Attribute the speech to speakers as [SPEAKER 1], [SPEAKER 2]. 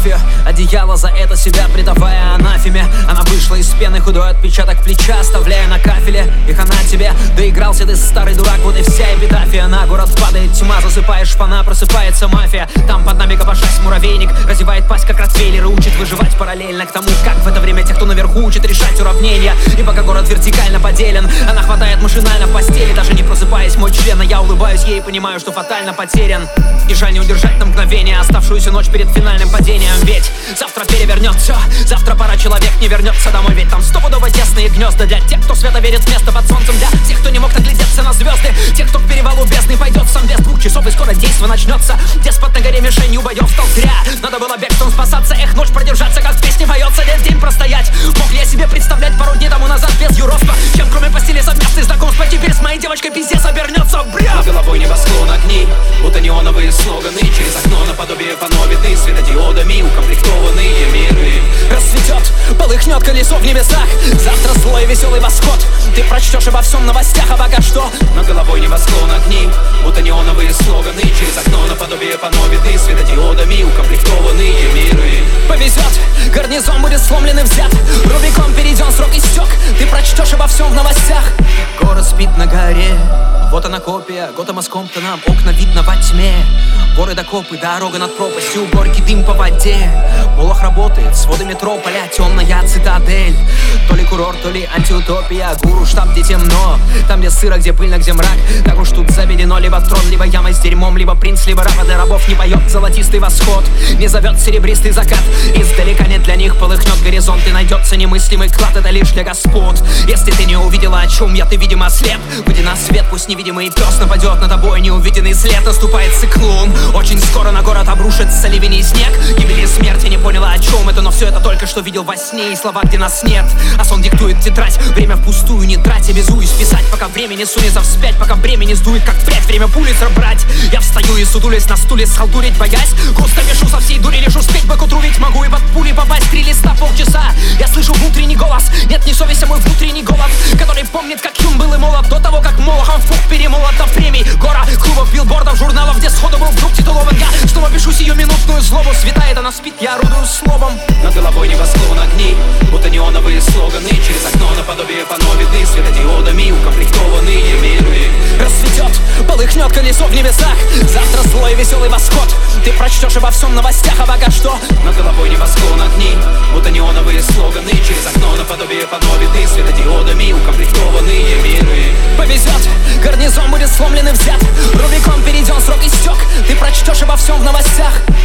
[SPEAKER 1] мафию. Одеяло за это себя предавая анафеме. Она вышла из пены, худой отпечаток плеча оставляя на кафеле. И хана тебе, доигрался ты, старый дурак. Вот и вся эпитафия. На город падает тьма, засыпаешь шпана, просыпается мафия. Там под нами копошась муравейник разевает пасть, как ротвейлер, и учит выживать параллельно к тому, как в это время те, кто наверху, учат решать уравнения. И пока город вертикально поделен, она хватает машинально в постели. Даже не просыпаясь, мой член, а я улыбаюсь ей и понимаю, что фатально потерян. И жаль не удержать на мгновение оставшуюся ночь перед финальным падением. Ведь завтра перевернет все, завтра пара человек не вернется домой. Ведь там стопудово тесные гнезда для тех, кто свято верит в место под солнцем. Для тех, кто не мог наглядеться на звезды, тех, кто к перевалу бездны пойдет сам без 2 часов, и скоро действо начнется. Деспот на горе мишенью боев стал зря. Надо было бегством спасаться, эх, ночь продержаться, как в песне поется, весь день простоять. Мог ли я себе представлять пару дней тому назад без юродства? Чем кроме постели совместных знакомств, теперь с моей девочкой пиздец обернется, бля.
[SPEAKER 2] Над головой небосклон огни, будто неоновые слоганы. Через окно наподобие панно видны светодиодами укомплектованные миры.
[SPEAKER 1] Расцветет, полыхнет колесо в небесах. Завтра злой веселый восход. Ты прочтешь обо всем в новостях, а пока что
[SPEAKER 2] над головой небосклон огни, будто неоновые слоганы. Через окно наподобие панно видны светодиодами укомплектованные миры.
[SPEAKER 1] Повезет, гарнизон будет сломлен и взят. Рубикон перейден, срок истек. Ты прочтешь обо всем в новостях. Город спит на горе, вот она копия Готэма с Комптоном, окна видно во тьме. Горы до копы, дорога над пропастью, горький дым по воде. Молох работает, своды метрополя, темная цитадель. То ли курорт, то ли антиутопия. Гуру, штаб, где темно, там где сыро, где пыльно, где мрак. Так уж тут заведено, либо трон, либо яма с дерьмом, либо принц, либо раба для рабов. Не поет золотистый восход, не зовет серебристый закат. Издалека нет для них полыхнет горизонт, и найдется немыслимый клад, это лишь для господ. Если ты не увидела, о чем я, ты, видимо, слеп. Выйди на свет, пусть невидимый пес нападет на тобой, неувиденный след. Наступает циклон, очень скоро на город обрушится ливень и снег. Гибель и смерть, я не поняла, о чем это, но все это только что видел во сне. И слова, где нас нет, а сон диктует тетрадь. Время впустую не трать, обязуюсь писать, пока время не сунется вспять, пока время не сдует, как прядь. Время пулицер брать, я встаю и сутулясь на стуле, схалтурить боясь. Густо пишу со всей дури, лишь успеть бы к утру, ведь могу и под пули попасть. 3 листа, полчаса, я слышу внутренний голос. Нет, не совесть, а мой внутренний голод, который помнит, как Юм был и молод до того, как Молохом в пух перемолот до премий. Гора клубов, билбордов, журналов, где сходу был вдруг титулован. Я снова пишу сиюминутную злобу, светает, она спит, я орудую словом.
[SPEAKER 2] Над головой небосклон огни, будто неоновые слоганы. Через окно наподобие панно видны светодиодами укомплектованные миры.
[SPEAKER 1] Расцветет, полыхнет колесо в небесах. Завтра злой веселый восход. Ты прочтешь обо всем в новостях, а пока что
[SPEAKER 2] над головой небосклон огни, будто неоновые слоганы. Через окно наподобие панно видны светодиодами укомплектованные миры.
[SPEAKER 1] Повезет, гарнизон будет сломлен и взят. Рубикон перейден, срок истек. Ты прочтешь обо всем в новостях.